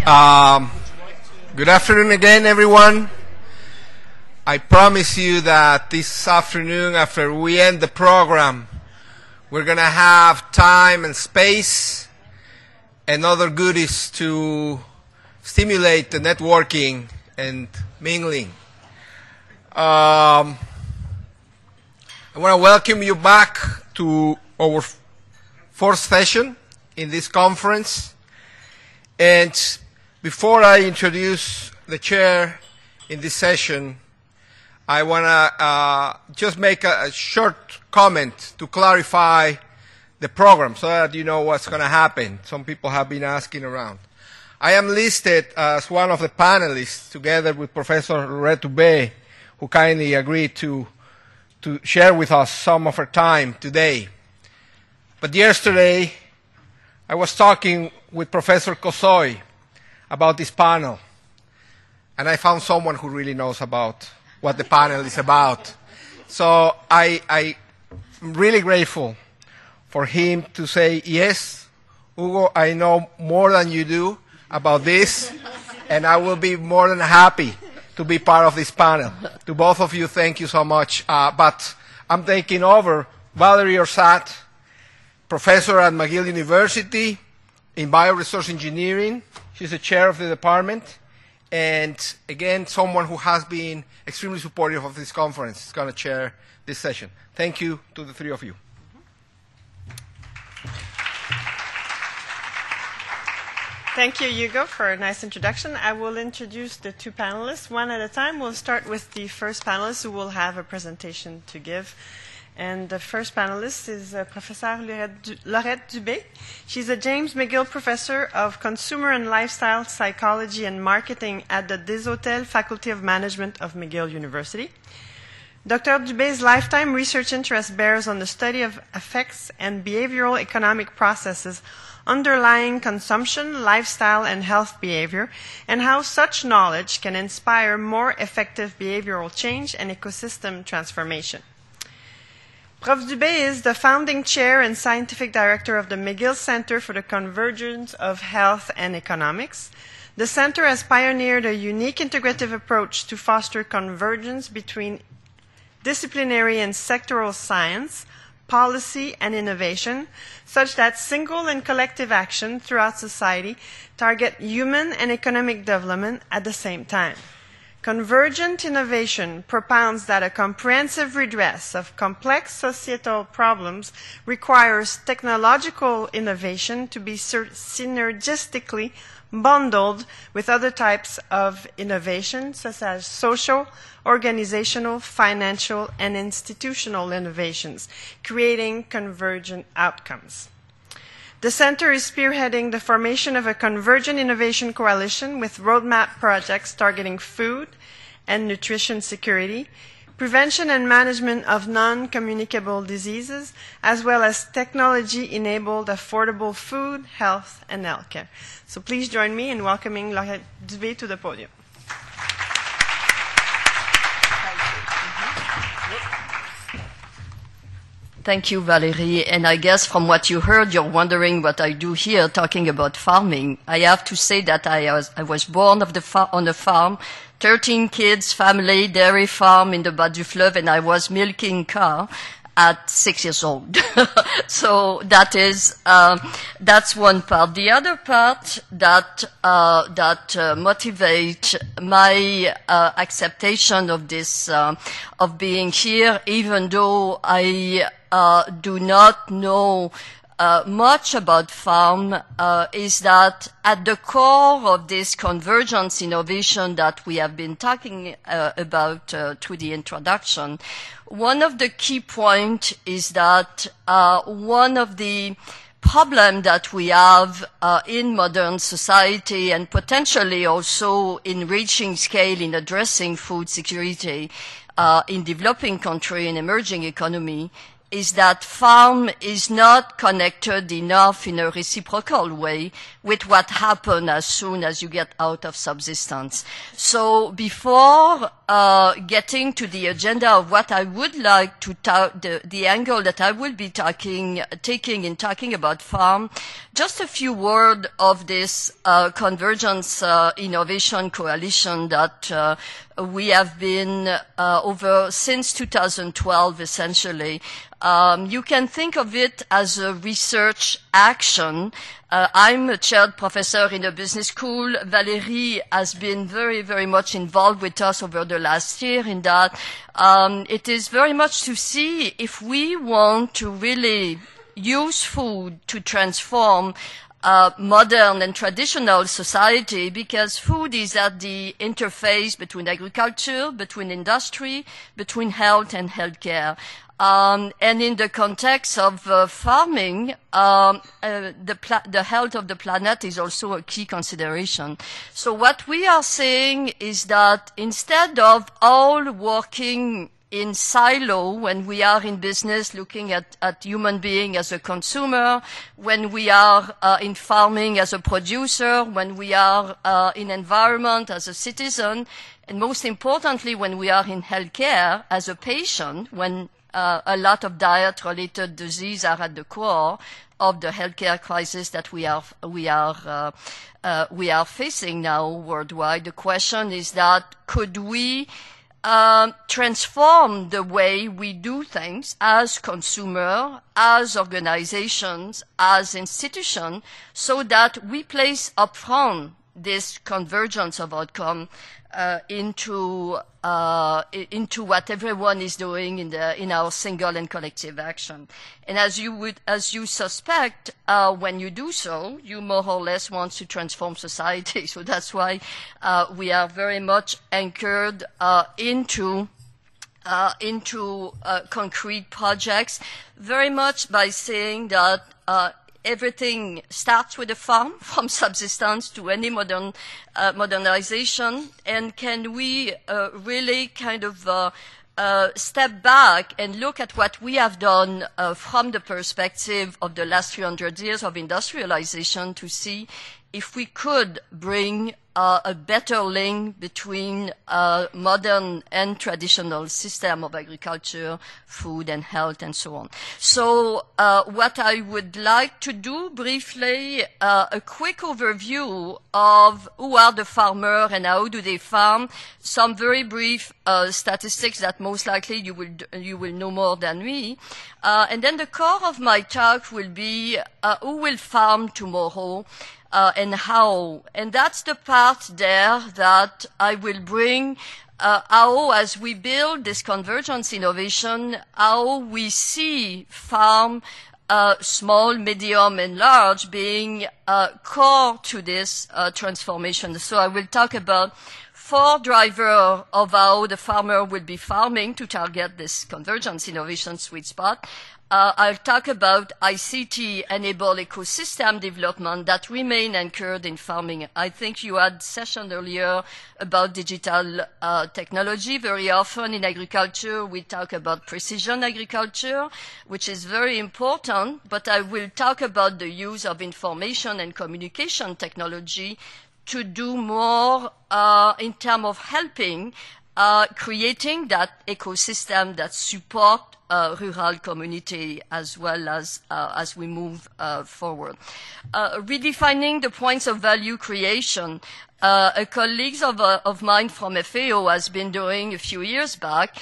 Good afternoon again, everyone. I promise you that this afternoon, after we end the program, we're going to have time and space and other goodies to stimulate the networking and mingling. I want to welcome you back to our fourth session in this conference. And before I introduce the chair in this session, I want to just make a short comment to clarify the program so that you know what's going to happen. Some people have been asking around. I am listed as one of the panelists together with Professor Laurette Dubé, who kindly agreed to share with us some of her time today. But yesterday, I was talking with Professor Kosoy about this panel, and I found someone who really knows about what the panel is about. So I'm really grateful for him to say, yes, Hugo, I know more than you do about this, and I will be more than happy to be part of this panel. To both of you, thank you so much. But I'm taking over Valerie Orsat, professor at McGill University in bioresource engineering. She's the chair of the department. And again, someone who has been extremely supportive of this conference is going to chair this session. Thank you to the three of you. Thank you, Hugo, for a nice introduction. I will introduce the two panelists one at a time. We'll start with the first panelist, who will have a presentation to give. And the first panelist is Professor Laurette Dubé. She's a James McGill Professor of Consumer and Lifestyle Psychology and Marketing at the Desautels Faculty of Management of McGill University. Dr. Dubé's lifetime research interest bears on the study of effects and behavioral economic processes underlying consumption, lifestyle, and health behavior, and how such knowledge can inspire more effective behavioral change and ecosystem transformation. Prof. Dubé is the founding chair and scientific director of the McGill Center for the Convergence of Health and Economics. The center has pioneered a unique integrative approach to foster convergence between disciplinary and sectoral science, policy, and innovation, such that single and collective action throughout society target human and economic development at the same time. Convergent innovation propounds that a comprehensive redress of complex societal problems requires technological innovation to be synergistically bundled with other types of innovation, such as social, organizational, financial, and institutional innovations, creating convergent outcomes. The Center is spearheading the formation of a convergent innovation coalition with roadmap projects targeting food and nutrition security, prevention and management of non-communicable diseases, as well as technology-enabled affordable food, health, and healthcare. So please join me in welcoming Laurette Dubé to the podium. Thank you, Valerie. And I guess from what you heard, you're wondering what I do here talking about farming. I have to say that I was born on a farm, 13 kids, family, dairy farm in the Bas du Fleuve, and I was milking cow at 6 years old. So that is, that's one part. The other part that motivate my acceptation of this, of being here, even though I do not know much about farm, is that at the core of this convergence innovation that we have been talking about through the introduction, one of the key points is that one of the problem that we have in modern society, and potentially also in reaching scale in addressing food security in developing country and emerging economy, is that farm is not connected enough in a reciprocal way with what happens as soon as you get out of subsistence. So before getting to the agenda of what I would like to the angle that I will be taking in talking about farm, just a few words of this Convergence Innovation Coalition that we have been over since 2012, essentially. You can think of it as a research action. I'm a chaired professor in a business school. Valérie has been very, very much involved with us over the last year in that. It is very much to see if we want to really use food to transform modern and traditional society, because food is at the interface between agriculture, between industry, between health and healthcare. And in the context of farming, the health of the planet is also a key consideration. So what we are saying is that instead of all working in silo when we are in business looking at human being as a consumer, when we are in farming as a producer, when we are in environment as a citizen, and most importantly when we are in healthcare as a patient, when a lot of diet-related disease are at the core of the healthcare crisis that we are facing now worldwide. The question is that could we transform the way we do things as consumer, as organizations, as institutions, so that we place upfront this convergence of outcome into what everyone is doing in our single and collective action. And as you suspect, when you do so, you more or less want to transform society. So that's why we are very much anchored into concrete projects, very much by saying that everything starts with a farm, from subsistence to any modernization, and can we really kind of step back and look at what we have done from the perspective of the last 300 years of industrialization to see if we could bring a better link between modern and traditional system of agriculture, food and health and so on. So what I would like to do briefly, a quick overview of who are the farmers and how do they farm, some very brief statistics that most likely you will know more than me. And then the core of my talk will be who will farm tomorrow, and how. And that's the part there that I will bring how, as we build this convergence innovation, how we see farm, small, medium, and large being core to this transformation. So I will talk about 4 drivers of how the farmer will be farming to target this convergence innovation sweet spot. I'll talk about ICT-enabled ecosystem development that remain anchored in farming. I think you had a session earlier about digital technology. Very often in agriculture, we talk about precision agriculture, which is very important, but I will talk about the use of information and communication technology to do more in terms of helping creating that ecosystem that support rural community as well as we move forward. Redefining the points of value creation. A colleague of mine from FAO has been doing a few years back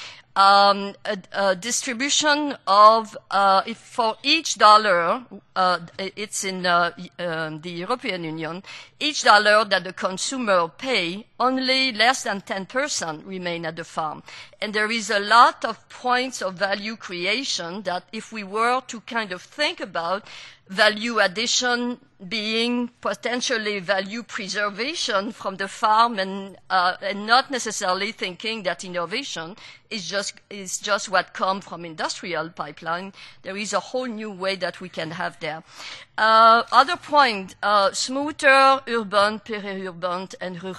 a distribution of for each dollar, it's in the European Union, each dollar that the consumer pay, only less than 10% remain at the farm. And there is a lot of points of value creation that if we were to kind of think about value addition being potentially value preservation from the farm and not necessarily thinking that innovation is just what comes from industrial pipeline. There is a whole new way that we can have there. Other point, smoother urban, peri-urban, and rural.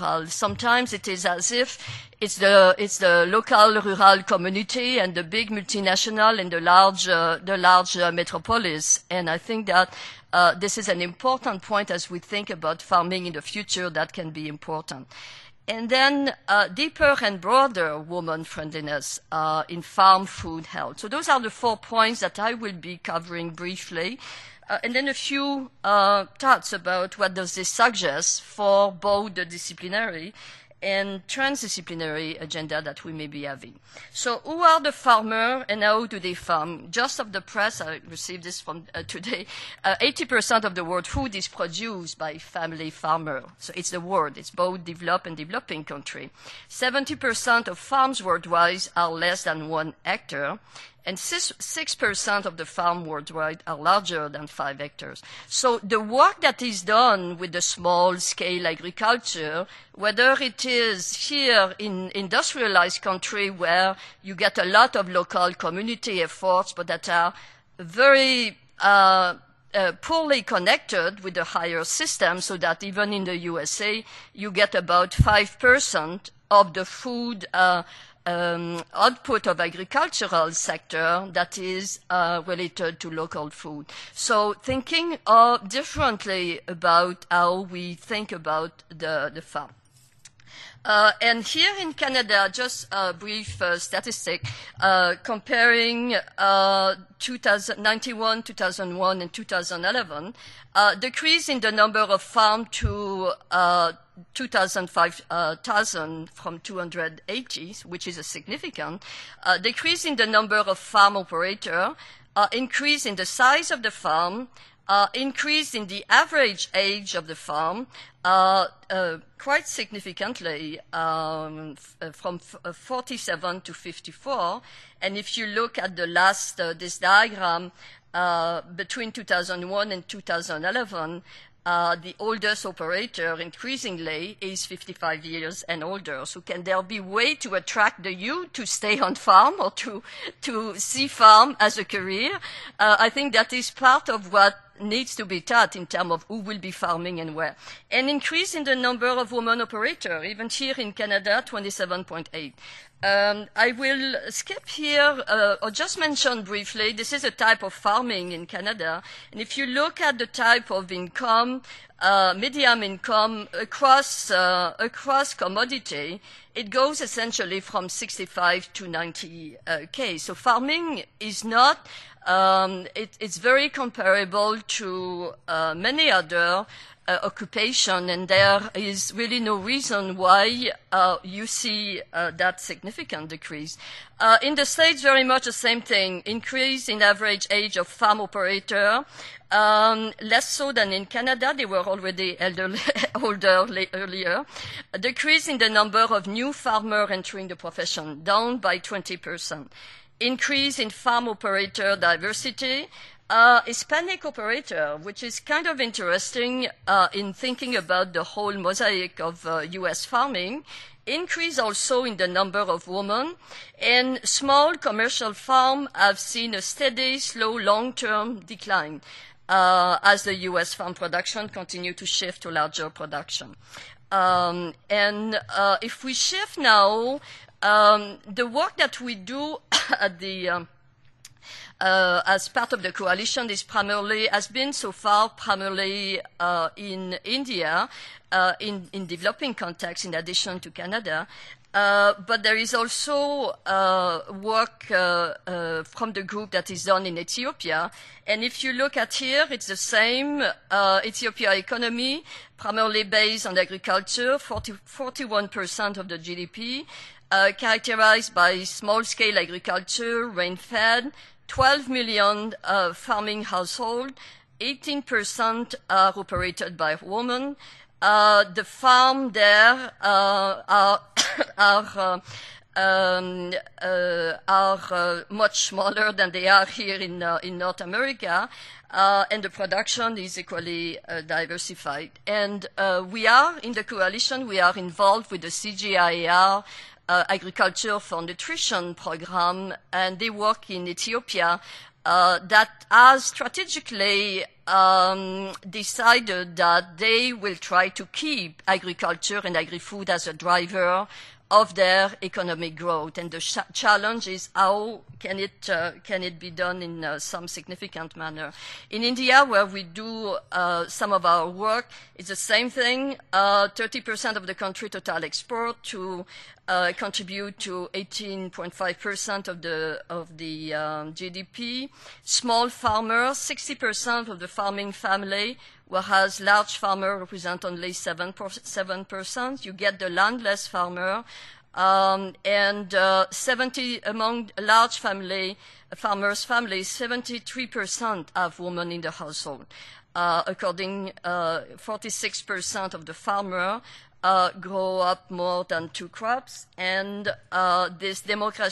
sometimes it is as if it's the local rural community and the big multinational and the large metropolis. And I think that this is an important point as we think about farming in the future that can be important. And then deeper and broader woman friendliness in farm food health. So those are the 4 points that I will be covering briefly. And then a few thoughts about what does this suggest for both the disciplinary and transdisciplinary agenda that we may be having. So who are the farmers and how do they farm? Just of the press, I received this from today, 80% of the world food is produced by family farmers. So it's the world, it's both developed and developing country. 70% of farms worldwide are less than 1 hectare. And 6% of the farm worldwide are larger than 5 hectares. So the work that is done with the small-scale agriculture, whether it is here in industrialized country where you get a lot of local community efforts, but that are very poorly connected with the higher system, so that even in the USA, you get about 5% of the food output of agricultural sector that is related to local food. So thinking differently about how we think about the farm. And here in Canada, just a brief statistic, comparing 1991, 2001, and 2011, decrease in the number of farms to 2,000 from 280, which is a significant decrease in the number of farm operators, increase in the size of the farm, increase in the average age of the farm, quite significantly from 47 to 54. And if you look at the last, this diagram, between 2001 and 2011, the oldest operator increasingly is 55 years and older. So can there be a way to attract the youth to stay on farm or to see farm as a career? I think that is part of what needs to be taught in terms of who will be farming and where. An increase in the number of women operators, even here in Canada, 27.8. I will skip here or just mention briefly, this is a type of farming in Canada. And if you look at the type of income, medium income across commodity, it goes essentially from 65 to 90K. So farming is not, it's very comparable to many other occupation, and there is really no reason why you see that significant decrease. In the States, very much the same thing, increase in average age of farm operator, less so than in Canada, they were already older earlier. A decrease in the number of new farmers entering the profession, down by 20%. Increase in farm operator diversity, Hispanic operator, which is kind of interesting in thinking about the whole mosaic of U.S. farming, increase also in the number of women, and small commercial farms have seen a steady, slow, long-term decline as the U.S. farm production continue to shift to larger production. If we shift now, the work that we do at the as part of the coalition has been so far primarily in India, in developing context in addition to Canada. But there is also work from the group that is done in Ethiopia. And if you look at here, it's the same Ethiopia economy, primarily based on agriculture, 41% of the GDP, characterized by small-scale agriculture, rain-fed, 12 million farming households, 18% are operated by women. The farm there are much smaller than they are here in North America, and the production is equally diversified. And we are in the coalition. We are involved with the CGIAR. Agriculture for Nutrition program, and they work in Ethiopia that has strategically decided that they will try to keep agriculture and agri-food as a driver of their economic growth. And the challenge is how can it be done in some significant manner. In India, where we do some of our work, it's the same thing. 30% of the country total export to contribute to 18.5% of the GDP. Small farmers, 60% of the farming family, whereas large farmer represent only 7%. You get the landless farmer, and 70 among large farmers' families, 73% have women in the household. According 46% of the farmer grow up more than 2 crops, and this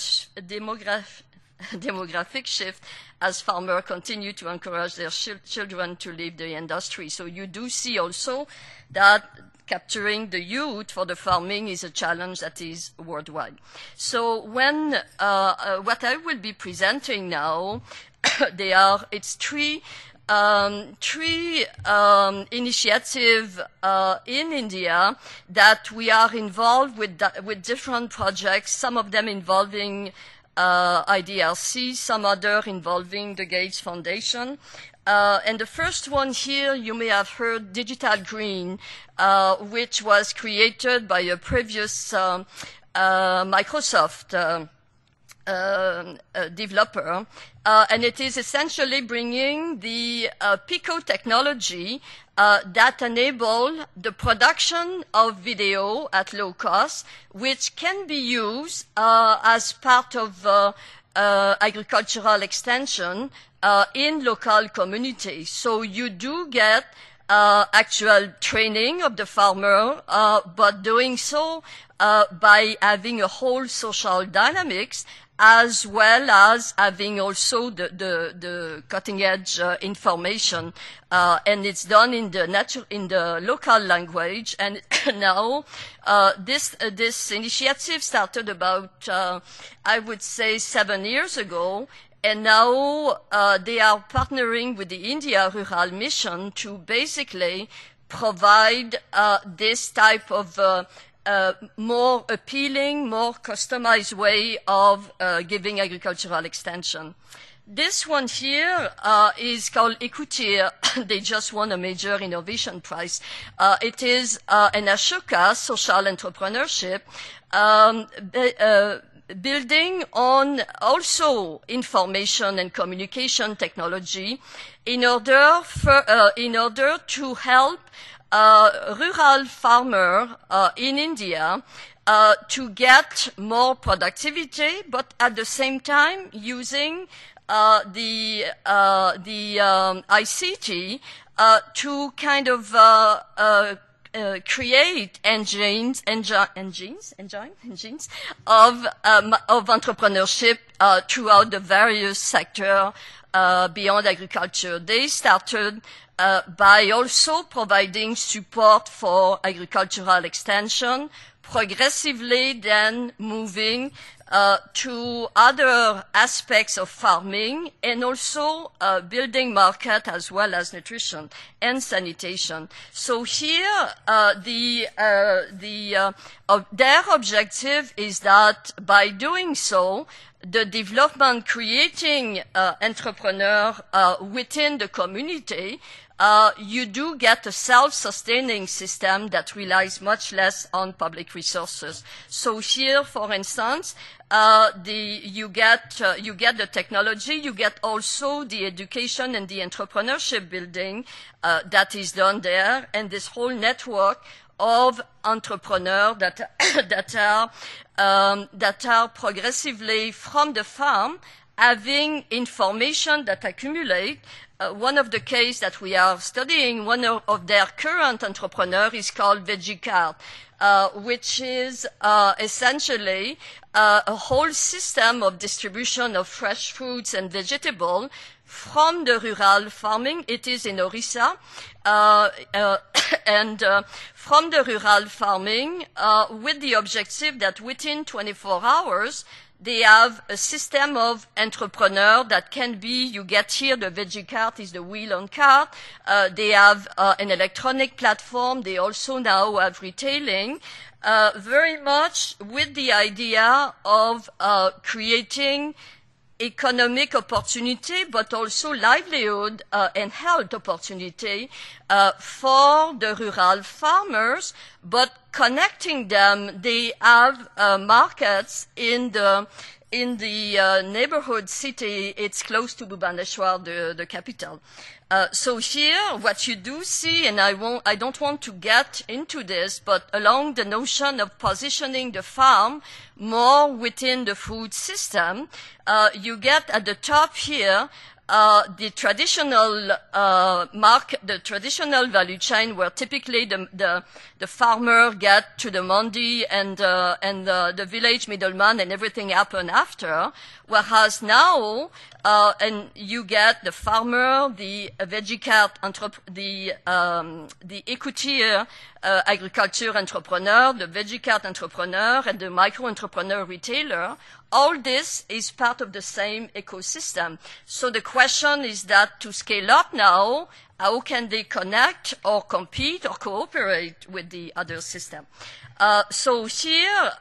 demographic shift as farmers continue to encourage their children to leave the industry. So you do see also that capturing the youth for the farming is a challenge that is worldwide. So when what I will be presenting now, it's three initiatives in India that we are involved with different projects, some of them involving IDRC, some other involving the Gates Foundation. And the first one here, you may have heard Digital Green, which was created by a previous Microsoft developer, and it is essentially bringing the Pico technology that enable the production of video at low cost, which can be used as part of agricultural extension in local communities. So you do get actual training of the farmer, but doing so by having a whole social dynamics, as well as having also the cutting edge information, and it's done in the local language. And now this initiative started about I would say 7 years ago, and now they are partnering with the India Rural Mission to basically provide this type of more appealing, more customized way of giving agricultural extension. This one here is called Écoutir. They just won a major innovation prize. It is an Ashoka social entrepreneurship building on also information and communication technology in order to help rural farmer in India to get more productivity, but at the same time using the ICT to kind of create engines of entrepreneurship throughout the various sectors beyond agriculture. They started by also providing support for agricultural extension, progressively then moving to other aspects of farming, and also building market as well as nutrition and sanitation. So here their objective is that by doing so, the development creating entrepreneur within the community, you do get a self-sustaining system that relies much less on public resources. So here, for instance, you get the technology, you get also the education and the entrepreneurship building that is done there, and this whole network of entrepreneurs that are progressively from the farm having information that accumulate. One of the cases that we are studying, one of their current entrepreneurs is called VeggieCart, which is essentially a whole system of distribution of fresh fruits and vegetables from the rural farming. It is in Orissa, and from the rural farming with the objective that within 24 hours, they have a system of entrepreneur that can be, you get here, the veggie cart is the wheel on cart. They have an electronic platform. They also now have retailing, very much with the idea of creating economic opportunity, but also livelihood and health opportunity for the rural farmers, but connecting them. They have markets in the neighborhood city. It's close to Bhubaneswar, the capital. So here, what you do see, and I don't want to get into this, but along the notion of positioning the farm more within the food system, you get at the top here, the traditional the traditional value chain, where typically the farmer get to the mandi and the village middleman and everything happen after. Whereas now, and you get the farmer, the veggie cart the écoutier agriculture entrepreneur, the veggie cart entrepreneur, and the micro entrepreneur retailer. All this is part of the same ecosystem. So the question is that to scale up now, how can they connect or compete or cooperate with the other system? So here,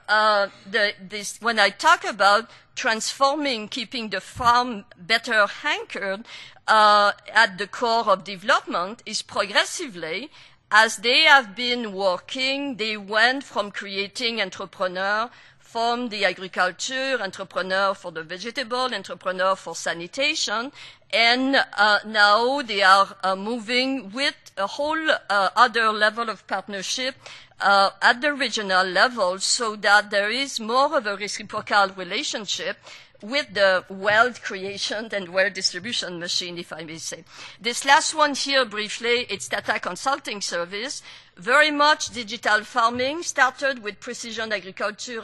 when I talk about transforming, keeping the farm better anchored at the core of development, is progressively, as they have been working, they went from creating entrepreneur from the agriculture, entrepreneur for the vegetable, entrepreneur for sanitation, and now they are moving with a whole other level of partnership at the regional level, so that there is more of a reciprocal relationship with the wealth creation and wealth distribution machine, if I may say. This last one here, briefly, it's data consulting service. Very much digital farming, started with precision agriculture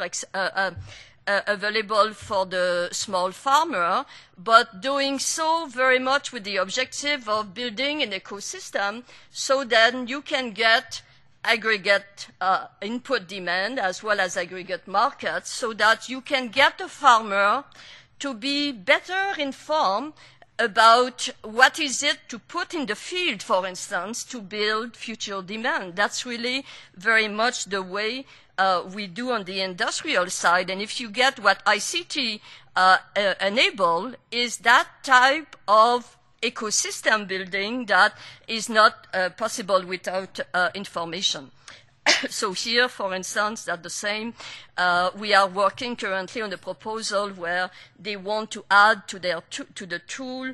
available for the small farmer, but doing so very much with the objective of building an ecosystem so that you can get aggregate input demand as well as aggregate markets, so that you can get the farmer to be better informed about what is it to put in the field, for instance, to build future demand. That's really very much the way we do on the industrial side. And if you get what ICT enable, is that type of ecosystem building that is not possible without information. So here, for instance, that the same, we are working currently on a proposal where they want to add to the tool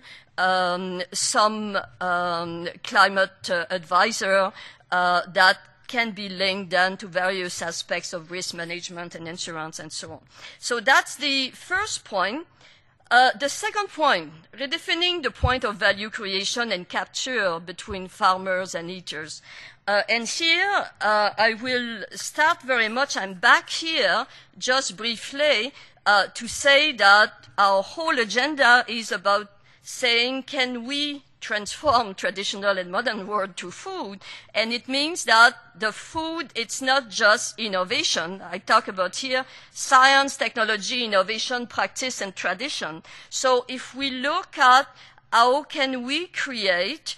some climate advisor that can be linked then to various aspects of risk management and insurance and so on. So that's the first point. The second point, redefining the point of value creation and capture between farmers and eaters. And here, I will start very much, I'm back here just briefly to say that our whole agenda is about saying, can we transform traditional and modern world to food? And it means that the food, it's not just innovation. I talk about here science, technology, innovation, practice, and tradition. So if we look at how can we create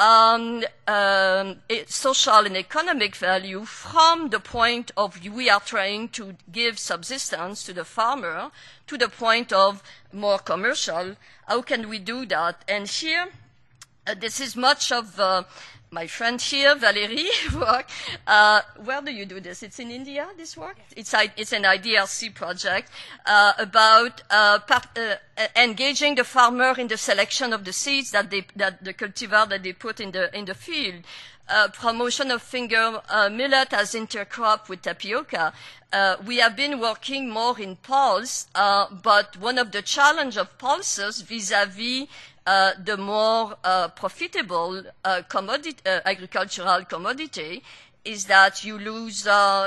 social and economic value from the point of we are trying to give subsistence to the farmer to the point of more commercial, how can we do that? And here, this is much of my friend here, Valérie, work. Where do you do this? It's in India, this work? It's an IDRC project about engaging the farmer in the selection of the seeds that the cultivar that they put in the field. Promotion of finger millet as intercrop with tapioca. We have been working more in pulse, but one of the challenge of pulses vis-à-vis the more profitable agricultural commodity is that you lose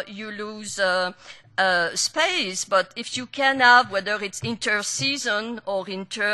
space. But if you can have, whether it's inter-season or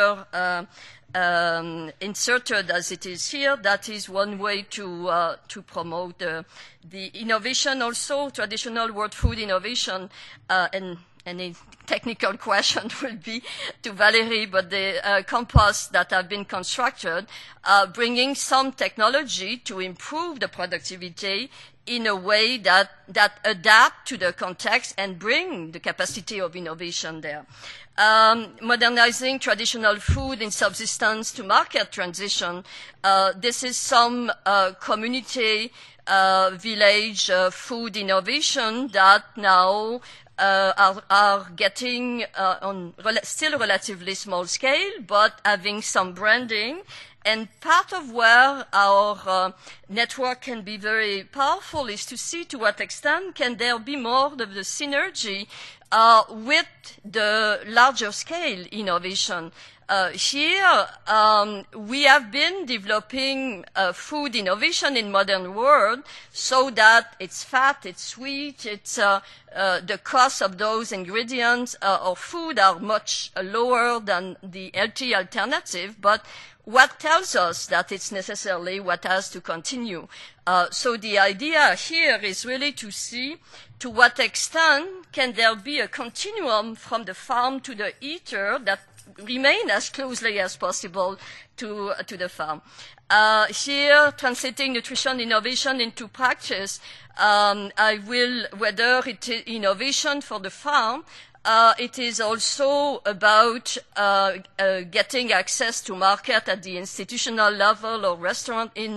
inserted as it is here, that is one way to promote the innovation. Also, traditional world food innovation, and any technical question will be to Valérie, but the composts that have been constructed, bringing some technology to improve the productivity in a way that adapt to the context and bring the capacity of innovation there. Modernizing traditional food in subsistence to market transition. This is some community village food innovation that now are getting on still relatively small scale, but having some branding. And part of where our network can be very powerful is to see to what extent can there be more of the synergy with the larger scale innovation. Here, we have been developing food innovation in modern world so that it's fat, it's sweet, it's the cost of those ingredients or food are much lower than the healthy alternative, but what tells us that it's necessarily what has to continue. So the idea here is really to see to what extent can there be a continuum from the farm to the eater that remain as closely as possible to the farm. Here, translating nutrition innovation into practice, I will, whether it is innovation for the farm, it is also about getting access to market at the institutional level or restaurant in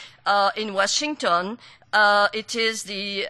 Washington. It is the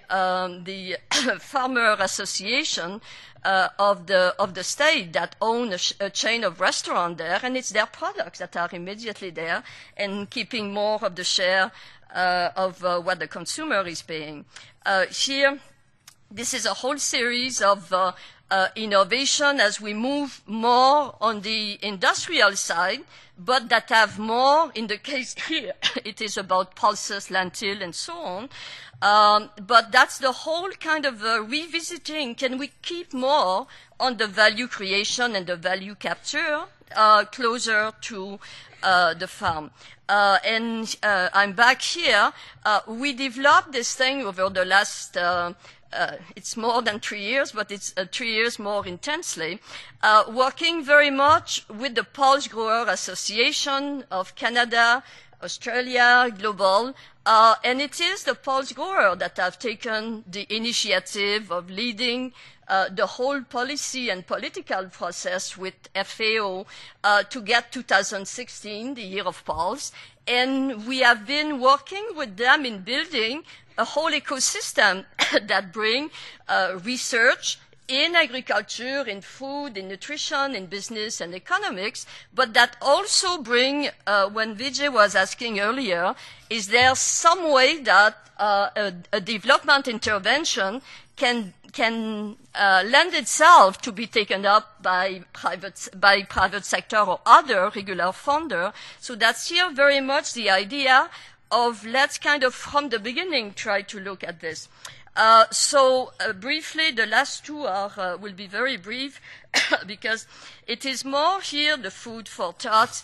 Farmer Association of the state that own a chain of restaurants there, and it's their products that are immediately there and keeping more of the share of what the consumer is paying. Here, this is a whole series of innovation as we move more on the industrial side, but that have more, in the case here, it is about pulses, lentil, and so on. But that's the whole kind of revisiting. Can we keep more on the value creation and the value capture closer to the farm? And I'm back here. We developed this thing over the last it's more than 3 years, but it's 3 years more intensely, working very much with the Pulse Grower Association of Canada, Australia, global, and it is the Pulse Grower that have taken the initiative of leading the whole policy and political process with FAO to get 2016, the year of Pulse, and we have been working with them in building a whole ecosystem that bring research in agriculture, in food, in nutrition, in business and economics, but that also bring, when Vijay was asking earlier, is there some way that a development intervention can lend itself to be taken up by private sector or other regular funder? So that's here very much the idea of let's kind of from the beginning try to look at this. So briefly, the last two are will be very brief because it is more here the food for thought.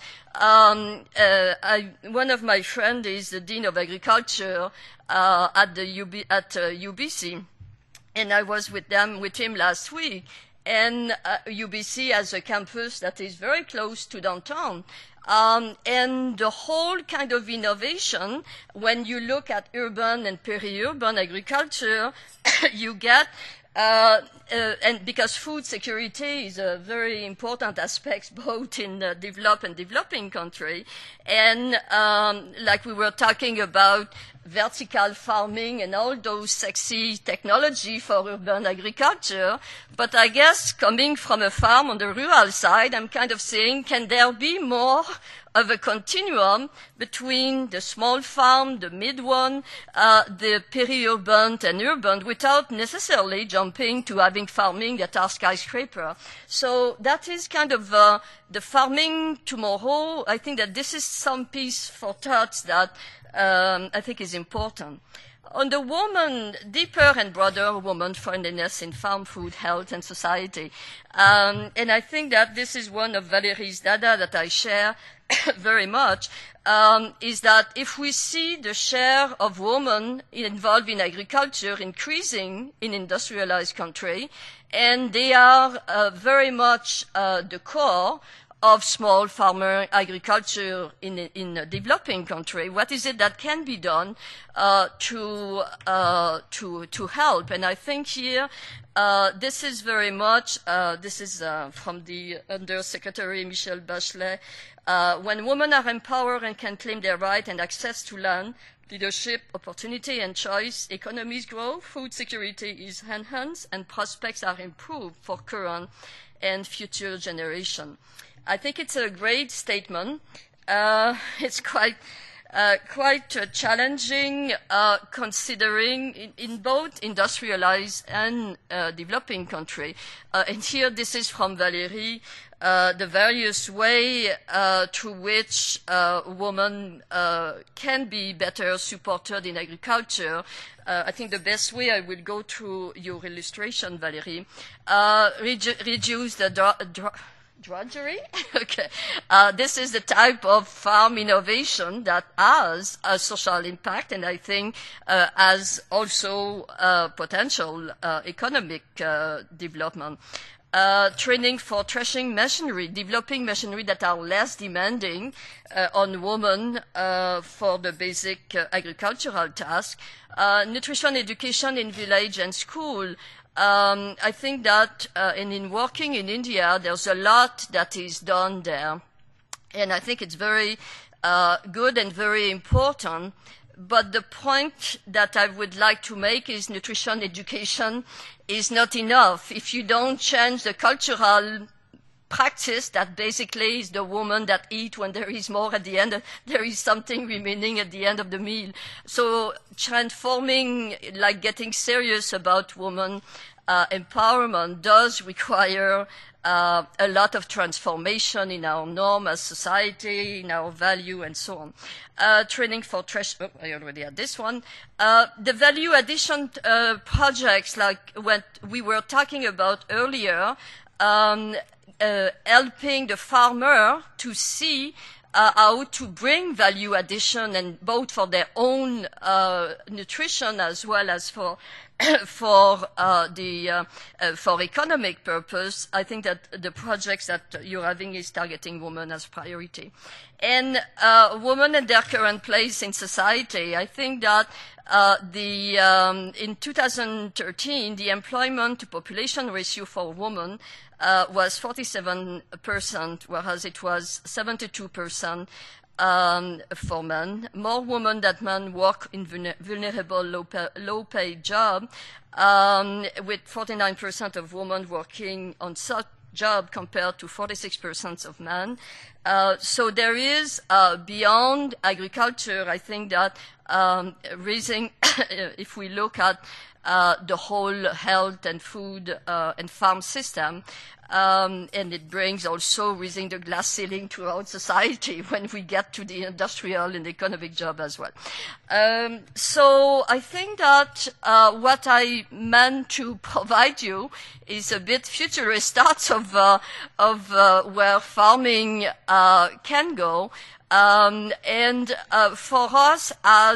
One of my friends is the Dean of Agriculture at UBC, and I was with him last week. And UBC has a campus that is very close to downtown. And the whole kind of innovation, when you look at urban and peri-urban agriculture, you get, and because food security is a very important aspect both in developed and developing country, and like we were talking about vertical farming and all those sexy technology for urban agriculture, but I guess coming from a farm on the rural side, I'm kind of saying, can there be more of a continuum between the small farm, the mid one, the peri-urban and urban, without necessarily jumping to having farming that are skyscraper. So that is kind of the farming tomorrow. I think that this is some piece for thoughts that I think is important. on the woman, deeper and broader woman-friendliness in farm, food, health, and society. And I think that this is one of Valerie's data that I share very much, is that if we see the share of women involved in agriculture increasing in industrialized country, and they are very much the core of small farmer agriculture in a developing country, what is it that can be done to help? And I think here this is very much this is from the Undersecretary Michelle Bachelet. When women are empowered and can claim their right and access to land, leadership, opportunity, and choice, economies grow, food security is enhanced, and prospects are improved for current and future generations. I think it's a great statement. It's quite challenging, considering in both industrialized and developing country. And here, this is from Valérie, the various way through which women can be better supported in agriculture. I think the best way, I will go through your illustration, Valérie, reduce the drudgery. Okay. This is the type of farm innovation that has a social impact, and I think has also potential economic development. Training for threshing machinery, developing machinery that are less demanding on women for the basic agricultural task. Nutrition education in village and school. I think that in working in India, there's a lot that is done there. And I think it's very good and very important. But the point that I would like to make is nutrition education is not enough. If you don't change the cultural practice that basically is the woman that eat when there is more at the end, there is something remaining at the end of the meal. So transforming, like getting serious about women empowerment does require a lot of transformation in our norm as society, in our value, and so on. Training for I already had this one. The value addition projects, like what we were talking about earlier, helping the farmer to see how to bring value addition, and both for their own nutrition as well as for economic purpose. I think that the projects that you're having is targeting women as priority. And women and their current place in society. I think that in 2013, the employment to population ratio for women was 47%, whereas it was 72% for men. More women than men work in vulnerable, low-paid job, with 49% of women working on such job compared to 46% of men. So there is, beyond agriculture, I think that raising, if we look at the whole health and food and farm system, and it brings also raising the glass ceiling throughout society when we get to the industrial and economic job as well. So I think that what I meant to provide you is a bit futurist thoughts of where farming can go, and for us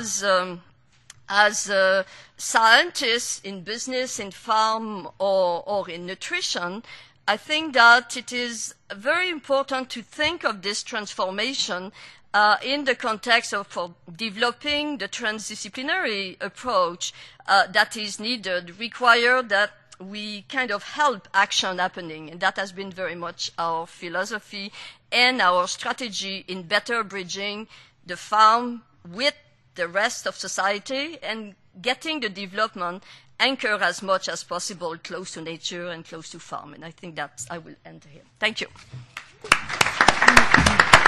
as scientists in business, in farm, or in nutrition, I think that it is very important to think of this transformation in the context of developing the transdisciplinary approach that is needed, require that we kind of help action happening. And that has been very much our philosophy and our strategy in better bridging the farm with the rest of society and getting the development anchor as much as possible close to nature and close to farm. And I think that I will end here. Thank you.